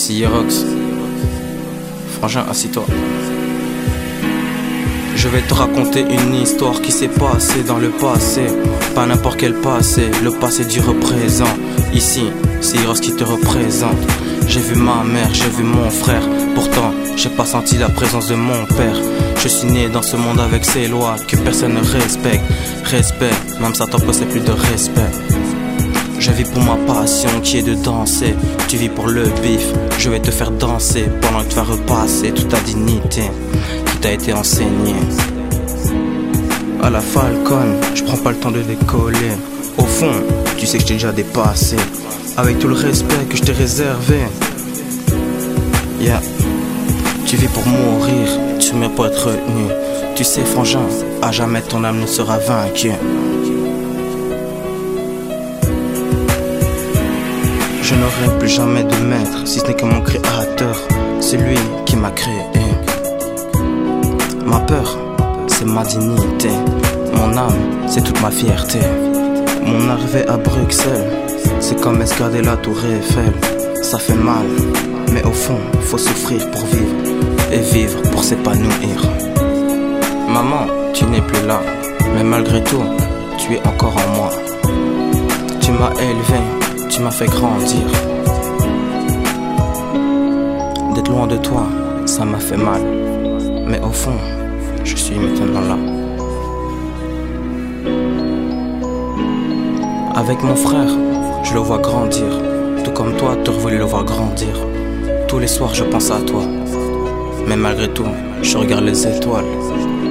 Sirox, frangin, assis-toi. Je vais te raconter une histoire qui s'est passée dans le passé. Pas n'importe quel passé, le passé du représent. Ici, Sirox qui te représente. J'ai vu ma mère, j'ai vu mon frère. Pourtant, j'ai pas senti la présence de mon père. Je suis né dans ce monde avec ses lois que personne ne respecte. Respect, même Satan possède plus de respect. Je vis pour ma passion qui est de danser. Tu vis pour le bif, je vais te faire danser pendant que tu vas repasser toute ta dignité qui t'a été enseignée. À la Falcon, je prends pas le temps de décoller. Au fond, tu sais que je t'ai déjà dépassé. Avec tout le respect que je t'ai réservé. Yeah. Tu vis pour mourir, tu meurs pour être retenu. Tu sais frangin, à jamais ton âme ne sera vaincue. Je n'aurai plus jamais de maître, si ce n'est que mon créateur. C'est lui qui m'a créé. Ma peur, c'est ma dignité. Mon âme, c'est toute ma fierté. Mon arrivée à Bruxelles, c'est comme escalader la tour Eiffel. Ça fait mal, mais au fond, faut souffrir pour vivre. Et vivre pour s'épanouir. Maman, tu n'es plus là, mais malgré tout, tu es encore en moi. Tu m'as élevé, tu m'as fait grandir. D'être loin de toi, ça m'a fait mal. Mais au fond, je suis maintenant là. Avec mon frère, je le vois grandir. Tout comme toi, tu aurais voulu le voir grandir. Tous les soirs, je pense à toi. Mais malgré tout, je regarde les étoiles.